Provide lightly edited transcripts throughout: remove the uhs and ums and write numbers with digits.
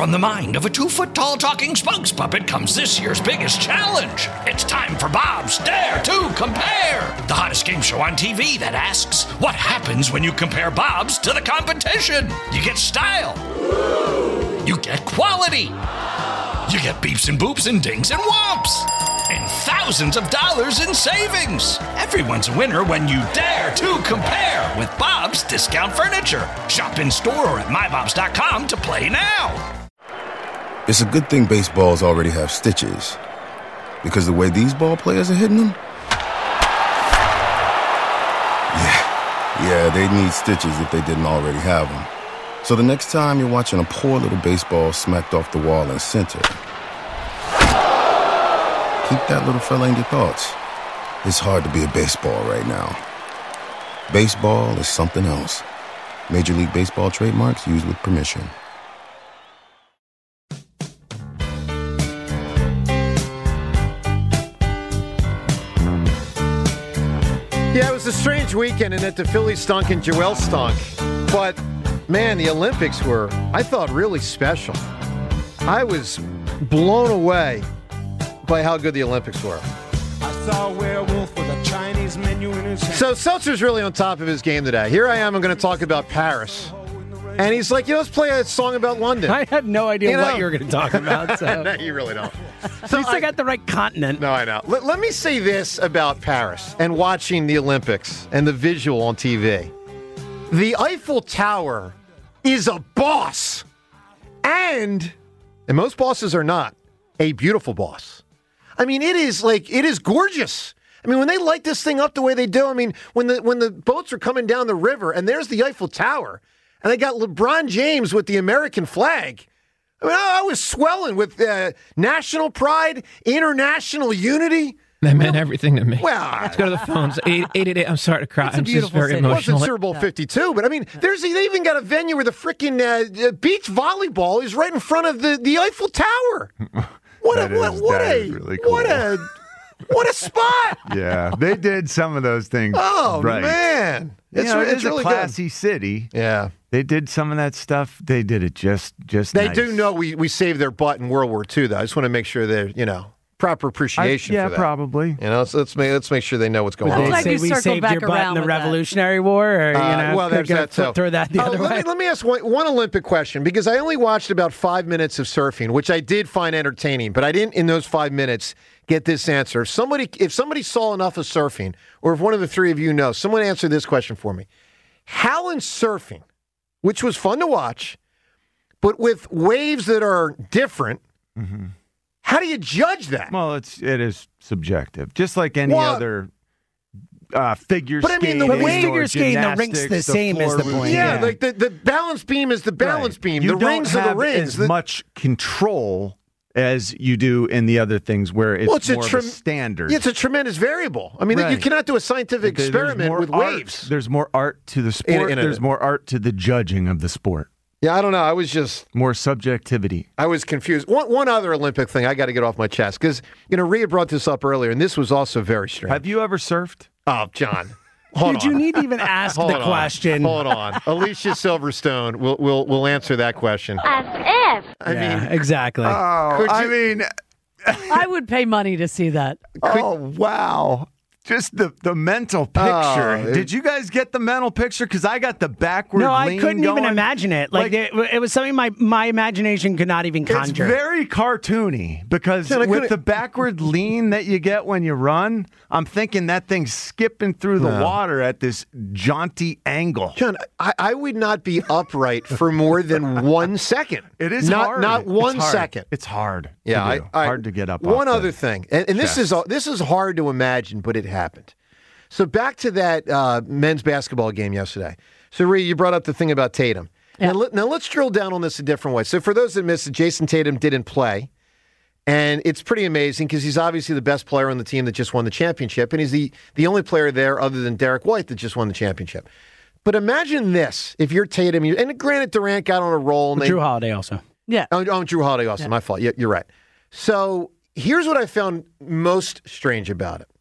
From the mind of a 2-foot-tall talking spokes puppet comes this year's biggest challenge. It's time for Bob's Dare to Compare, the hottest game show on TV that asks, what happens when you compare Bob's to the competition? You get style. You get quality. You get beeps and boops and dings and whomps. And thousands of dollars in savings. Everyone's a winner when you dare to compare with Bob's Discount Furniture. Shop in store or at mybobs.com to play now. It's a good thing baseballs already have stitches, because the way these ball players are hitting them, yeah, they'd need stitches if they didn't already have them. So the next time you're watching a poor little baseball smacked off the wall in center, keep that little fella in your thoughts. It's hard to be a baseball right now. Baseball is something else. Major League Baseball trademarks used with permission. Yeah, it was a strange weekend in that the Phillies stunk and Joel stunk. But, man, the Olympics were, I thought, really special. I was blown away by how good the Olympics were. I saw a werewolf with a Chinese menu in his hand. So Seltzer's really on top of his game today. Here I am, I'm going to talk about Paris. And he's like, let's play a song about London. I had no idea what you were going to talk about. So. No, you really don't. So I got the right continent. No, I know. Let me say this about Paris and watching the Olympics and the visual on TV. The Eiffel Tower is a boss. And most bosses are not, a beautiful boss. I mean, it is gorgeous. I mean, when they light this thing up the way they do, I mean, when the boats are coming down the river and there's the Eiffel Tower, and they got LeBron James with the American flag. I mean, I was swelling with national pride, international unity. That meant everything to me. Well, let's go to the phones. 888. I'm sorry to cry. I'm just very city. emotional. It wasn't Super Bowl 52, but I mean, they even got a venue where the freaking beach volleyball is right in front of the Eiffel Tower. What a spot! Yeah, they did some of those things. Oh right. Man, it's really a classy good. City. Yeah, they did some of that stuff. They did it just. They nice. do know we saved their butt in World War II, though. I just want to make sure they're proper appreciation. Yeah, for that. probably. So let's make sure they know what's going on. They say we saved your butt in the Revolutionary War, or well, there's that too. Throw that the other way. Let me ask one Olympic question, because I only watched about 5 minutes of surfing, which I did find entertaining, but I didn't in those 5 minutes get this answer. If somebody saw enough of surfing, or if one of the three of you know, someone answer this question for me. How in surfing, which was fun to watch, but with waves that are different, how do you judge that? Well, it is subjective, just like any other figure skating. But I mean, the way figure skating, the rink's the same as the point. Yeah, like the balance beam is the balance beam. The rings are the rings. As much control as you do in the other things where it's more of a standard. Yeah, it's a tremendous variable. I mean, you cannot do a scientific experiment with waves. There's more art to the sport. There's more art to the judging of the sport. Yeah, I don't know. I was just... More subjectivity. I was confused. One other Olympic thing I got to get off my chest, because, Rhea brought this up earlier, and this was also very strange. Have you ever surfed? Oh, John. Hold Did you need to even ask the question? Hold on. Alicia Silverstone will answer that question. As if. I mean... Exactly. Oh, I would pay money to see that. Wow. Just the mental picture. Did you guys get the mental picture? Because I got the backward lean. No, I couldn't going. even imagine it. Like it was something my imagination could not even conjure. It's very cartoony, because with the backward lean that you get when you run, I'm thinking that thing's skipping through the water at this jaunty angle. John, I would not be upright for more than 1 second. It is hard. Not 1 second. It's hard. Yeah, hard to get up. One other thing, and this is hard to imagine, but it happened. So back to that men's basketball game yesterday. So, Rhea, you brought up the thing about Tatum. Yeah. Now let's drill down on this a different way. So for those that missed it, Jason Tatum didn't play. And it's pretty amazing, because he's obviously the best player on the team that just won the championship. And he's the only player there other than Derek White that just won the championship. But imagine this. If you're Tatum, and granted Durant got on a roll. And Drew Holiday also. Yeah. Oh, Drew Holiday also. Yeah. My fault. You're right. So here's what I found most strange about it.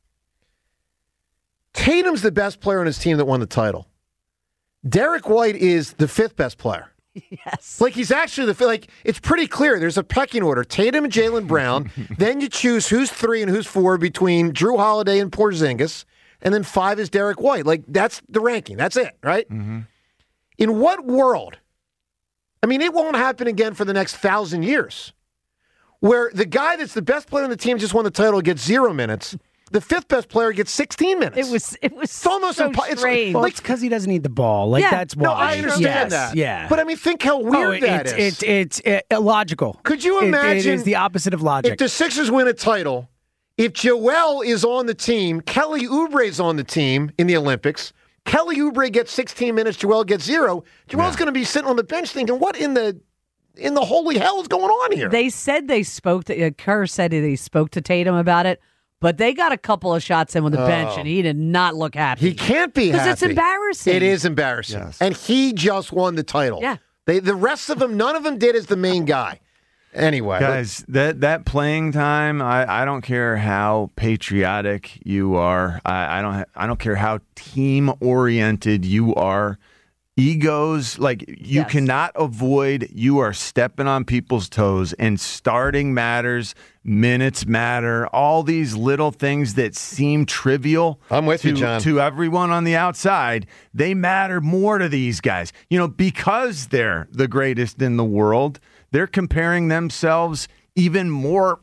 Tatum's the best player on his team that won the title. Derek White is the fifth best player. Yes. Like he's actually it's pretty clear. There's a pecking order: Tatum and Jaylen Brown. Then you choose who's 3 and who's 4 between Drew Holiday and Porzingis, and then 5 is Derek White. Like that's the ranking. That's it, right? Mm-hmm. In what world? I mean, it won't happen again for the next 1,000 years, where the guy that's the best player on the team just won the title gets 0 minutes. The 5th best player gets 16 minutes. It was it's almost so strange. Well, it's because he doesn't need the ball. Like that's why. No, I understand that. Yeah, but I mean, think how weird that is. It's illogical. Could you imagine? It is the opposite of logic. If the Sixers win a title, if Joel is on the team, Kelly Oubre's on the team in the Olympics. Kelly Oubre gets 16 minutes. Joel gets 0. Joel's going to be sitting on the bench thinking, "What in the holy hell is going on here?" They said they spoke to Kerr said he spoke to Tatum about it. But they got a couple of shots in with the bench, and he did not look happy. He can't be happy. Because it's embarrassing. It is embarrassing. Yes. And he just won the title. Yeah. The rest of them, none of them did as the main guy. Anyway. Guys, that playing time, I don't care how patriotic you are. I don't care how team-oriented you are. Egos, like you cannot avoid, you are stepping on people's toes, and starting matters, minutes matter, all these little things that seem trivial I'm with you, John. To everyone on the outside, they matter more to these guys. Because they're the greatest in the world, they're comparing themselves even more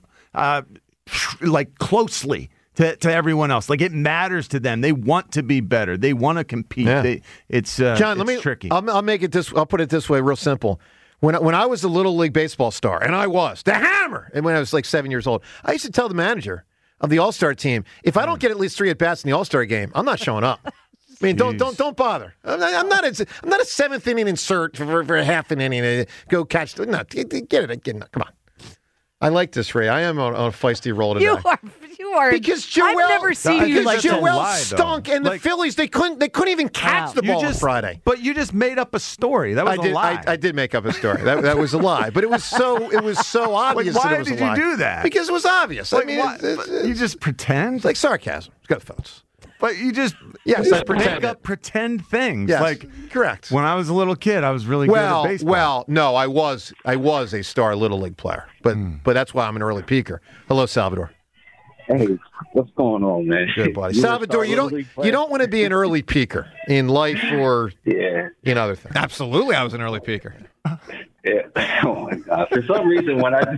closely to everyone else. Like it matters to them. They want to be better. They want to compete. Yeah. John, it's tricky. I'll make it this. I'll put it this way, real simple. When I was a little league baseball star, and I was the Hammer, and when I was like 7 years old, I used to tell the manager of the All-Star team, if I don't get at least 3 at bats in the All-Star game, I'm not showing up. I mean, don't bother. I'm not a 7th inning insert for a half an inning to go catch. No, get it. Come on. I like this, Ray. I am on a feisty roll today. You are. Because Joel, I've never seen you like Joel lie, stunk, and the Phillies they couldn't even catch the ball on Friday. But you just made up a story. That was a lie. I did make up a story. That was a lie. But it was so obvious that it was a lie. Why did you do that? Because it was obvious. Like, I mean, you just pretend. It's like sarcasm. It's got phones. But you just pretend make up pretend things. Yes, like correct. When I was a little kid, I was really good at baseball. Well, no, I was a star little league player, but that's why I'm an early peaker. Hello, Salvador. Hey, what's going on, man? Good, buddy. Salvador, you don't want to be an early peaker in life or in other things. Absolutely, I was an early peaker. Yeah. Oh my God! For some reason, when I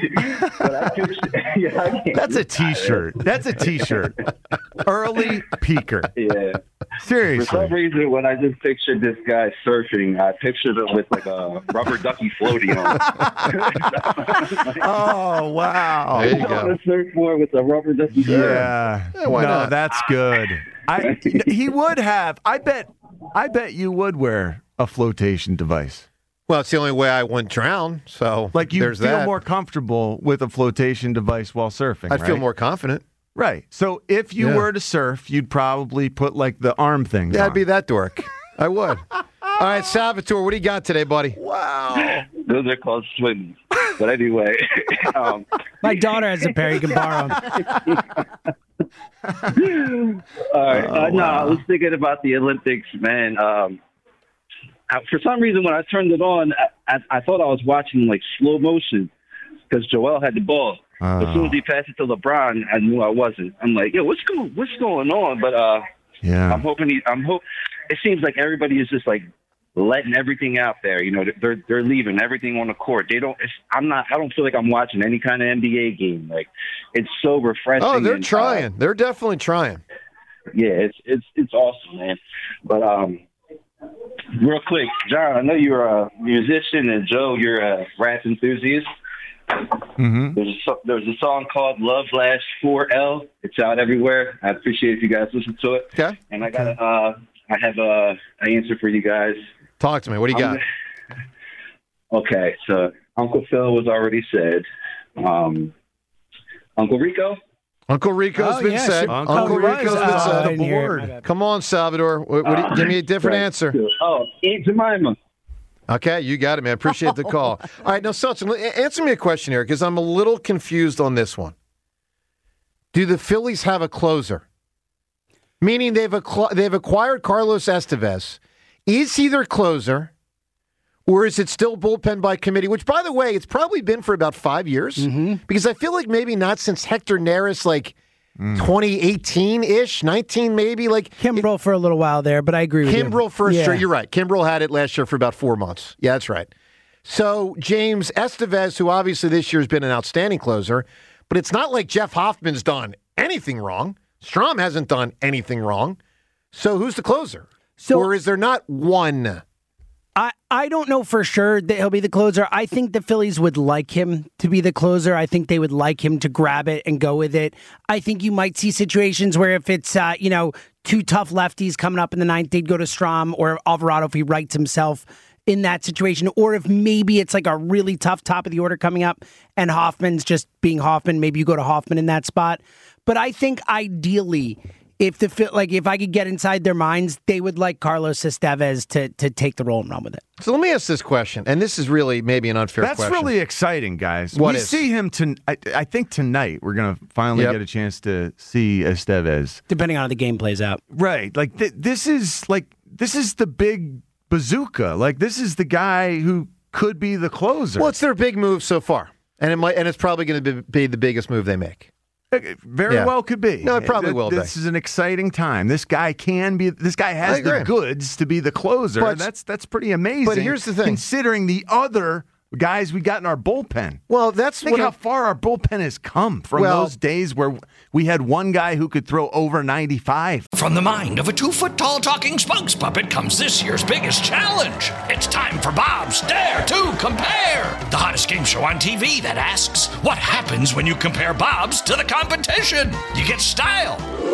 that's a T-shirt. That's a T-shirt. Early peaker. Yeah. Seriously. For some reason, when I just pictured this guy surfing, I pictured it with like a rubber ducky floaty on. Oh wow! There you go. On a surfboard with a rubber ducky. Yeah. Why not? That's good. He would have. I bet you would wear a flotation device. Well, it's the only way I wouldn't drown. So like you there's feel that. more comfortable with a flotation device while surfing. I'd feel more confident. Right. So if you were to surf, you'd probably put like the arm things on. I'd be that dork. I would. All right, Salvatore, what do you got today, buddy? Wow. Those are called swims. But anyway. My daughter has a pair. You can borrow them. All right. No, I was thinking about the Olympics, man. For some reason, when I turned it on, I thought I was watching like slow motion because Joel had the ball. As soon as he passed it to LeBron, I knew I wasn't. I'm like, yo, what's going on? But I'm hoping it seems like everybody is just like letting everything out there. You know, they're leaving everything on the court. I don't feel like I'm watching any kind of NBA game. Like, it's so refreshing. Oh, they're trying. They're definitely trying. Yeah, it's awesome, man. But real quick, John, I know you're a musician, and Joe, you're a rap enthusiast. Mm-hmm. There's a song called Love Lasts 4L. It's out everywhere. I appreciate if you guys listen to it. Okay. And I have an answer for you guys. Talk to me. What do you got? Okay, so Uncle Phil was already said. Uncle Rico? Uncle Rico's been said. Sure. Uncle Rico's been said. the board. Come on, Salvador. Give me a different answer. Oh, Aunt Jemima. Okay, you got it, man. Appreciate the call. All right, now, Seltzer, answer me a question here because I'm a little confused on this one. Do the Phillies have a closer? Meaning they've acquired Carlos Estevez. Is he their closer, Or is it still bullpen by committee? Which, by the way, it's probably been for about 5 years. Because I feel like maybe not since Hector Neris, 2018-ish, 19 maybe. Kimbrel for a little while there, but I agree with you. Kimbrel for a straight. You're right. Kimbrel had it last year for about 4 months. Yeah, that's right. So, James Estevez, who obviously this year has been an outstanding closer, but it's not like Jeff Hoffman's done anything wrong. Strom hasn't done anything wrong. So, who's the closer? Or is there not one? I don't know for sure that he'll be the closer. I think the Phillies would like him to be the closer. I think they would like him to grab it and go with it. I think you might see situations where if it's, two tough lefties coming up in the ninth, they'd go to Strom or Alvarado if he writes himself in that situation. Or if maybe it's like a really tough top of the order coming up and Hoffman's just being Hoffman, maybe you go to Hoffman in that spot. But I think ideally, if I could get inside their minds, they would like Carlos Estevez to take the role and run with it. So let me ask this question, and this is really maybe an unfair question. That's really exciting, guys. What we is? See him I think tonight we're going to finally get a chance to see Estevez. Depending on how the game plays out. Right. This is the big bazooka. This is the guy who could be the closer. Well, it's their big move so far, and it's probably going to be the biggest move they make. Very well could be. No, it probably will be. This is an exciting time. This guy has the goods to be the closer. But, that's pretty amazing. But here's the thing. Considering the other guys we got in our bullpen. Well, Think how far our bullpen has come from those days where we had one guy who could throw over 95. From the mind of a 2-foot-tall talking spokes puppet comes this year's biggest challenge. It's time for Bob's Dare to Compare, the hottest game show on TV that asks, what happens when you compare Bob's to the competition? You get style.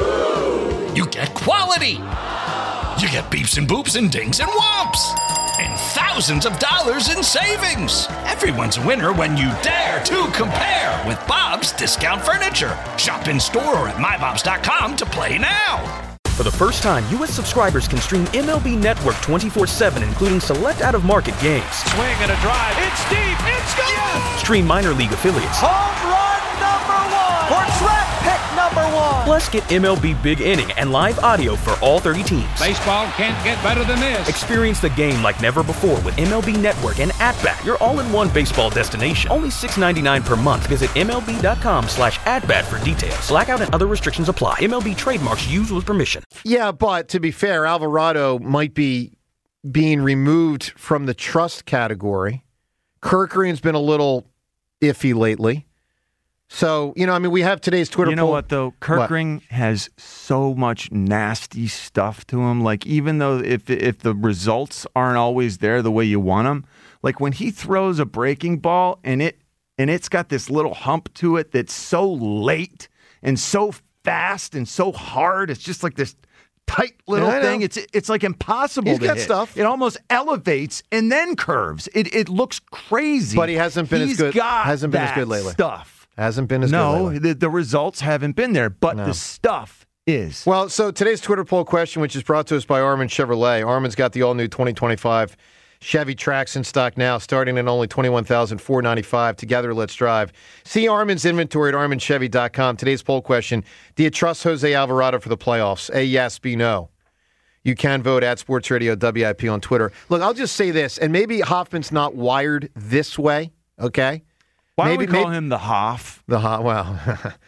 You get quality. You get beeps and boops and dings and whomps. And thousands of dollars in savings. Everyone's a winner when you dare to compare with Bob's Discount Furniture. Shop in store or at mybobs.com to play now. For the first time, U.S. subscribers can stream MLB Network 24/7, including select out-of-market games. Swing and a drive. It's deep. It's gone. Yes! Stream minor league affiliates. Home run number 1. Or draft pick number 1. Plus, get MLB Big Inning and live audio for all 30 teams. Baseball can't get better than this. Experience the game like never before with MLB Network and At-Bat, your all-in-one baseball destination. Only $6.99 per month. Visit MLB.com/AtBat for details. Blackout and other restrictions apply. MLB trademarks used with permission. Yeah, but to be fair, Alvarado might be being removed from the trust category. Kerkerian's been a little iffy lately. So, we have today's Twitter poll. You know what, though? Kerkering has so much nasty stuff to him. Even though if the results aren't always there the way you want them, when he throws a breaking ball and it's got this little hump to it that's so late and so fast and so hard, it's just like this tight little thing. It's impossible He's to got hit. stuff. It almost elevates and then curves. It looks crazy. But he hasn't been as good. Hasn't been as good lately. Stuff. Hasn't been as good lately. No, the results haven't been there, but the stuff is. Well, so today's Twitter poll question, which is brought to us by Armin Chevrolet. Armin's got the all-new 2025 Chevy Trax in stock now, starting at only $21,495. Together, let's drive. See Armin's inventory at arminchevy.com. Today's poll question, do you trust Jose Alvarado for the playoffs? A, yes, B, no. You can vote at Sports Radio WIP on Twitter. Look, I'll just say this, and maybe Hoffman's not wired this way, okay? Why don't we call him the Hoff? The Hoff, well.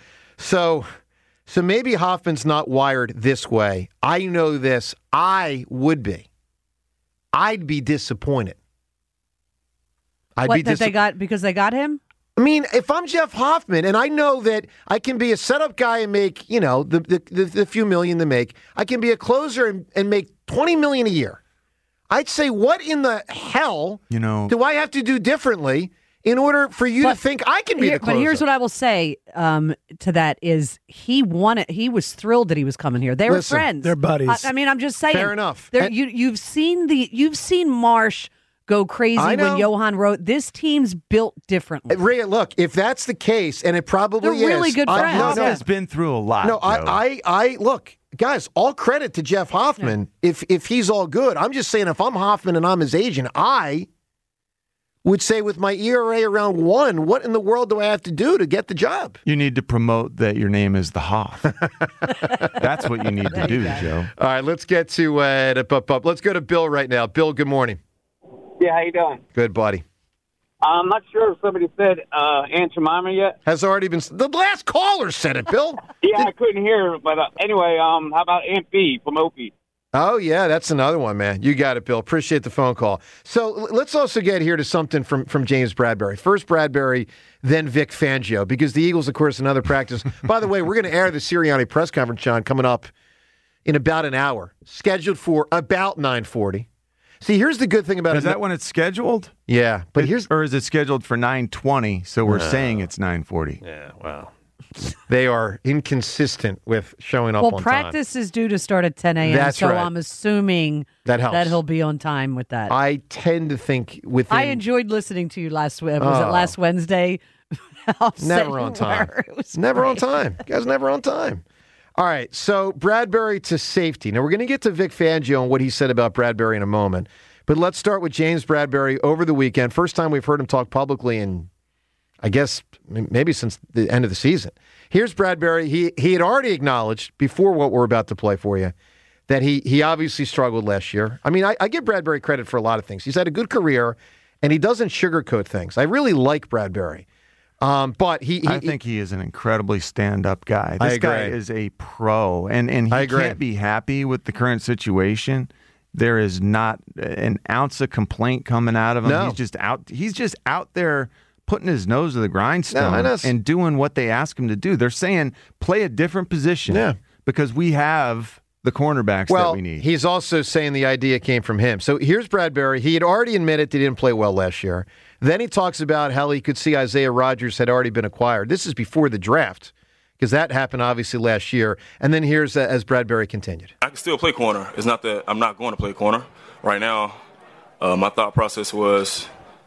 So maybe Hoffman's not wired this way. I know this. I would be. I'd be disappointed. Because they got him? I mean, if I'm Jeff Hoffman and I know that I can be a setup guy and make, the few million to make, I can be a closer and make $20 million a year. I'd say, what in the hell do I have to do differently in order for you to think I can be the closer? But here's what I will say to that is he was thrilled that he was coming here. They were friends. They're buddies. I'm just saying. Fair enough. You've seen Marsh go crazy when Johan wrote. This team's built differently. Ray, look, if that's the case, and it probably They're really good friends. Hoff has been through a lot. No, I look, guys, all credit to Jeff Hoffman if he's all good. I'm just saying if I'm Hoffman and I'm his agent, I would say with my ERA around 1, what in the world do I have to do to get the job? You need to promote that your name is the Hoff. That's what you need to do, Joe. All right, let's get to let's go to Bill right now. Bill, good morning. Yeah, how you doing? Good, buddy. I'm not sure if somebody said Aunt Jemima yet. Has already been. The last caller said it, Bill. Yeah, I couldn't hear, but anyway, how about Aunt B from Opie? Oh, yeah, that's another one, man. You got it, Bill. Appreciate the phone call. So let's also get here to something from James Bradberry. First Bradberry, then Vic Fangio, because the Eagles, of course, another practice. By the way, we're going to air the Sirianni press conference, John, coming up in about an hour, scheduled for about 9:40. See, here's the good thing about it. Is that when it's scheduled? Yeah, but or is it scheduled for 9:20? So we're saying it's 9:40. Yeah, wow. They are inconsistent with showing up on time. Well, practice is due to start at 10 a.m., That's so right. I'm assuming that helps. That he'll be on time with that. I tend to think I enjoyed listening to you last Wednesday? Never on time. Never on time. Guys, never on time. All right, so Bradberry to safety. Now, we're going to get to Vic Fangio and what he said about Bradberry in a moment. But let's start with James Bradberry over the weekend. First time we've heard him talk publicly in, I guess, maybe since the end of the season. Here's Bradberry. He had already acknowledged before what we're about to play for you that he obviously struggled last year. I mean, I give Bradberry credit for a lot of things. He's had a good career, and he doesn't sugarcoat things. I really like Bradberry. But I think he is an incredibly stand-up guy. I This agree. guy is a pro, and he can't be happy with the current situation. There is not an ounce of complaint coming out of him. No. He's just out there putting his nose to the grindstone and doing what they ask him to do. They're saying play a different position because we have the cornerbacks that we need. He's also saying the idea came from him. So here's Bradberry. He had already admitted that he didn't play well last year. Then he talks about how he could see Isaiah Rodgers had already been acquired. This is before the draft, because that happened obviously last year. And then here's as Bradberry continued. I can still play corner. It's not that I'm not going to play corner. Right now, my thought process was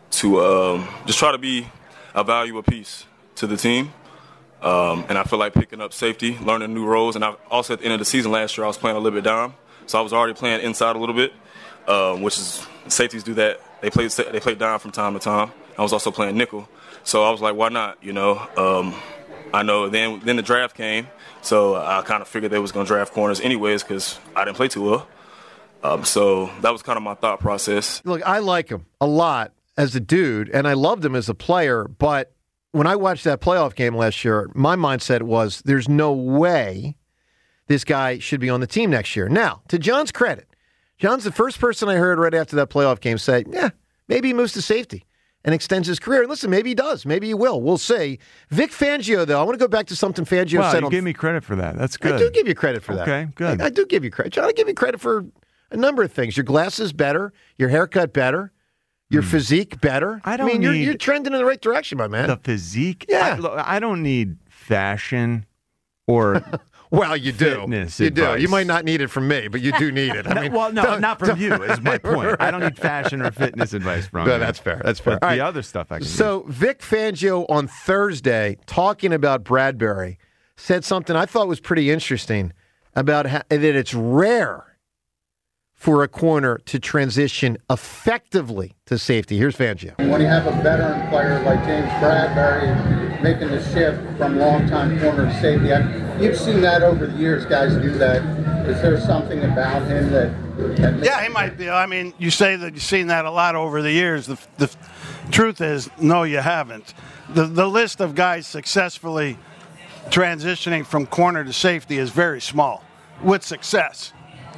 to just try to be a valuable piece to the team. And I feel like picking up safety, learning new roles. And I also, at the end of the season last year, I was playing a little bit down. So I was already playing inside a little bit, which is safeties do that. They play down from time to time. I was also playing nickel. So I was like, why not, you know? I know then the draft came, so I kind of figured they was going to draft corners anyways because I didn't play too well. So that was kind of my thought process. Look, I like him a lot as a dude, and I loved him as a player, but when I watched that playoff game last year, my mindset was there's no way this guy should be on the team next year. Now, to John's credit, John's the first person I heard right after that playoff game say, yeah, maybe he moves to safety and extends his career. And listen, maybe he does. Maybe he will. We'll see. Vic Fangio, though, I want to go back to something Fangio said. You give me credit for that. That's good. I do give you credit for that. Okay, good. I do give you credit. John, I give you credit for a number of things. Your glasses better, your haircut better, your physique better. You're trending in the right direction, my man. The physique? Yeah. I don't need fashion or well, you do. Fitness you advice. do. You might not need it from me, but you do need it. Not from you is my point. I don't need fashion or fitness advice from you. No, that's fair. That's fair. But All the right. other stuff I can So Vic Fangio on Thursday, talking about Bradberry, said something I thought was pretty interesting about that it's rare for a corner to transition effectively to safety. Here's Fangio. When you have a veteran player like James Bradberry making the shift from long-time corner to safety, you've seen that over the years, guys do that. Is there something about him that yeah, he might be. I mean, you say that you've seen that a lot over the years. The truth is, no, you haven't. The list of guys successfully transitioning from corner to safety is very small with success.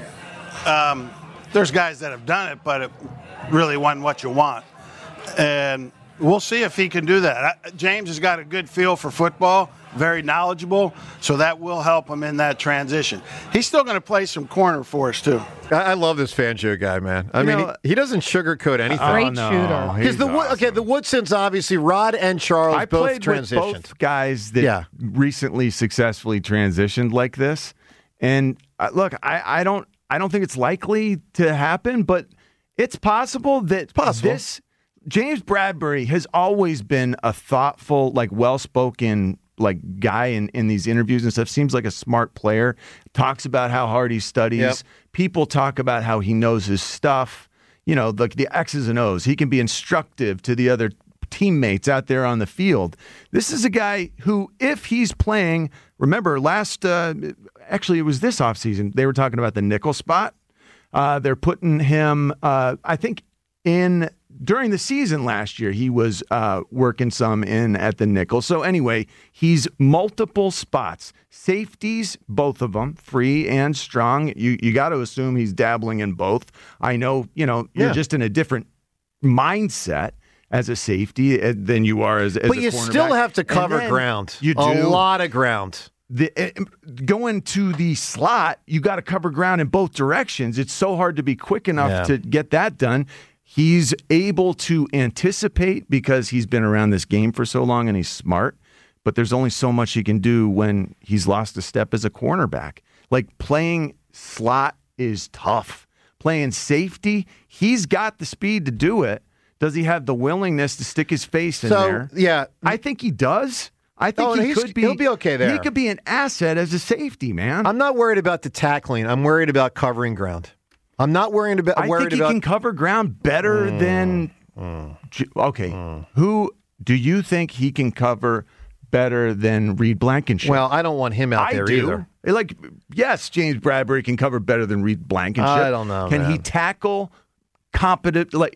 There's guys that have done it, but it really wasn't what you want. And we'll see if he can do that. James has got a good feel for football, very knowledgeable, so that will help him in that transition. He's still going to play some corner for us, too. I love this Fangio guy, man. I mean, he doesn't sugarcoat anything. Great shooter. Because the Woodsons, obviously, Rod and Charles I both played transitioned. with both guys that recently successfully transitioned like this. And look, I don't think it's likely to happen, but it's possible that this James Bradberry has always been a thoughtful, like well-spoken like guy in these interviews and stuff. Seems like a smart player. Talks about how hard he studies. Yep. People talk about how he knows his stuff. You know, the X's and O's. He can be instructive to the other teammates out there on the field. This is a guy who, if he's playing, remember actually it was this offseason, they were talking about the nickel spot. They're putting him, I think, in during the season last year, he was working some in at the nickel. So anyway, he's multiple spots. Safeties, both of them, free and strong. You got to assume he's dabbling in both. I know, you're just in a different mindset as a safety than you are as a cornerback. But you still have to cover ground. You do. A lot of ground. Going to the slot, you got to cover ground in both directions. It's so hard to be quick enough to get that done. He's able to anticipate because he's been around this game for so long and he's smart, but there's only so much he can do when he's lost a step as a cornerback. Like playing slot is tough. Playing safety, he's got the speed to do it. Does he have the willingness to stick his face in there? Yeah. I think he does. I think he'll be okay there. He could be an asset as a safety, man. I'm not worried about the tackling. I'm worried about covering ground. I'm not worried about. I think he can cover ground better than. Okay, who do you think he can cover better than Reed Blankenship? Well, I don't want him out there either. Like, yes, James Bradbury can cover better than Reed Blankenship. I don't know. Can he tackle competently?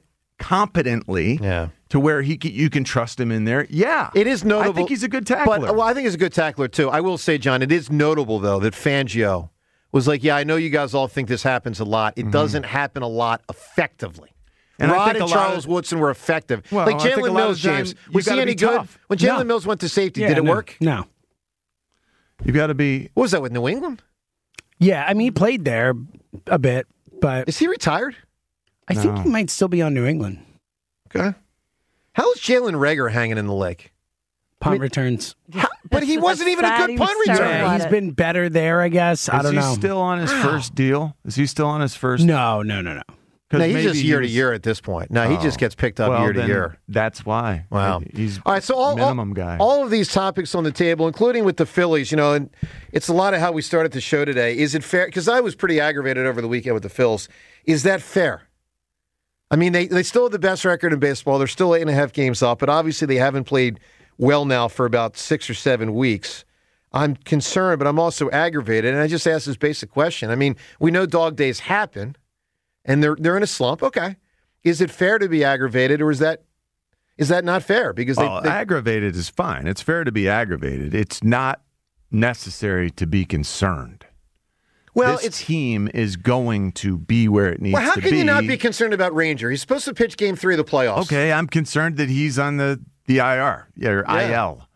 To where you can trust him in there. Yeah. It is notable. I think he's a good tackler. But, I think he's a good tackler, too. I will say, John, it is notable, though, that Fangio was like, I know you guys all think this happens a lot. It doesn't happen a lot effectively. And Rod and Charles Woodson were effective. Well, like Jalen Mills, James. Was he any good? When Jalen Mills went to safety, did it work? No. You've got to be... What was that, with New England? Yeah, I mean, he played there a bit, but... Is he retired? I think he might still be on New England. Okay. How is Jalen Reagor hanging in the lake? Punt returns. But he wasn't even a good punt returner. He's been better there, I guess. I don't know. Is he still on his first deal? Is he still on his first? No. No, he's just year to year at this point. No, he just gets picked up year to year. That's why. Wow. He's all right, so minimum guy. All of these topics on the table, including with the Phillies, and it's a lot of how we started the show today. Is it fair? Because I was pretty aggravated over the weekend with the Phils. Is that fair? I mean, they still have the best record in baseball. They're still 8.5 games up, but obviously they haven't played well now for about 6 or 7 weeks. I'm concerned, but I'm also aggravated, and I just asked this basic question. I mean, we know dog days happen, and they're in a slump. Okay, is it fair to be aggravated, or is that not fair? Because aggravated is fine. It's fair to be aggravated. It's not necessary to be concerned. Well, this team is going to be where it needs to be. Well, how can you not be concerned about Ranger? He's supposed to pitch Game 3 of the playoffs. Okay, I'm concerned that he's on the IR, or IL.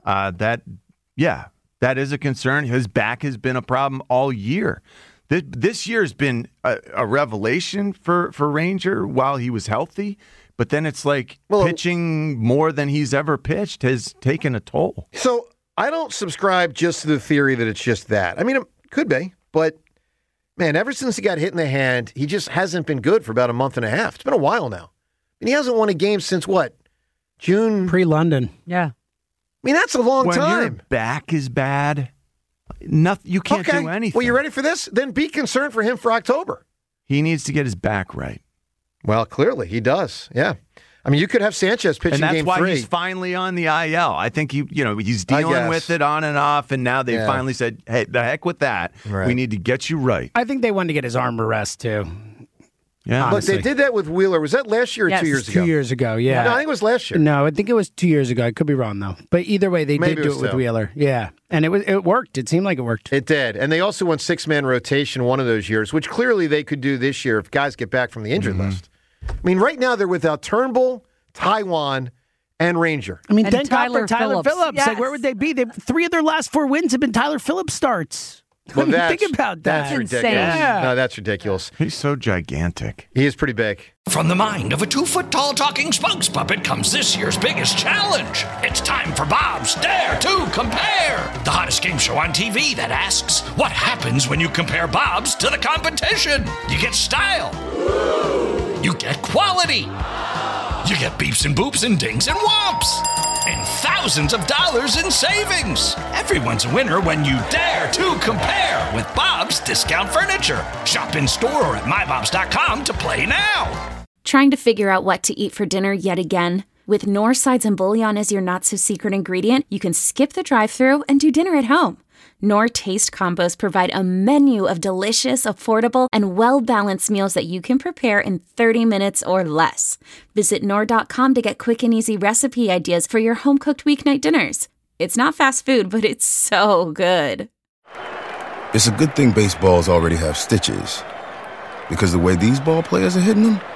That is a concern. His back has been a problem all year. This year has been a revelation for Ranger while he was healthy, but then it's like pitching more than he's ever pitched has taken a toll. So I don't subscribe just to the theory that it's just that. I mean, it could be, but man, ever since he got hit in the hand, he just hasn't been good for about a month and a half. It's been a while now. And he hasn't won a game since what? June? Pre-London. Yeah. I mean, that's a long time. When your back is bad, you can't do anything. Well, you ready for this? Then be concerned for him for October. He needs to get his back right. Well, clearly he does. Yeah. I mean, you could have Sanchez pitching Game 3. And that's why he's finally on the IL. I think he's dealing with it on and off, and now they finally said, hey, the heck with that. Right. We need to get you right. I think they wanted to get his arm arrest, too. Yeah, honestly. Look, they did that with Wheeler. Was that last year or 2 years ago? 2 years ago, yeah. No, I think it was last year. No, I think it was 2 years ago. I could be wrong, though. But either way, they did do it with Wheeler. Yeah, and it worked. It seemed like it worked. It did. And they also went 6-man rotation one of those years, which clearly they could do this year if guys get back from the injured list. I mean, right now they're without Turnbull, Taiwan, and Ranger. I mean, and thank God for Tyler Phillips. Yes. Like, where would they be? 3 of their last 4 wins have been Tyler Phillips starts. Well, think about that. That's ridiculous. Yeah. No, that's ridiculous. He's so gigantic. He is pretty big. From the mind of a 2-foot-tall talking spokes puppet comes this year's biggest challenge. It's time for Bob's Dare to Compare, the hottest game show on TV that asks, what happens when you compare Bob's to the competition? You get style. You get quality. You get beeps and boops and dings and whomps. And thousands of dollars in savings. Everyone's a winner when you dare to compare with Bob's Discount Furniture. Shop in store or at mybobs.com to play now. Trying to figure out what to eat for dinner yet again? With Knorr sides and bouillon as your not-so-secret ingredient, you can skip the drive-thru and do dinner at home. Knorr Taste Combos provide a menu of delicious, affordable, and well-balanced meals that you can prepare in 30 minutes or less. Visit Knorr.com to get quick and easy recipe ideas for your home-cooked weeknight dinners. It's not fast food, but it's so good. It's a good thing baseballs already have stitches. Because the way these ball players are hitting them?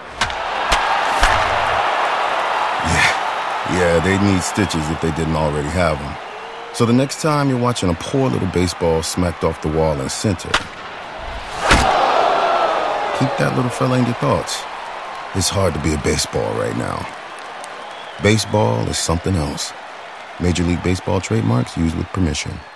Yeah, they'd need stitches if they didn't already have them. So the next time you're watching a poor little baseball smacked off the wall in center, keep that little fella in your thoughts. It's hard to be a baseball right now. Baseball is something else. Major League Baseball trademarks used with permission.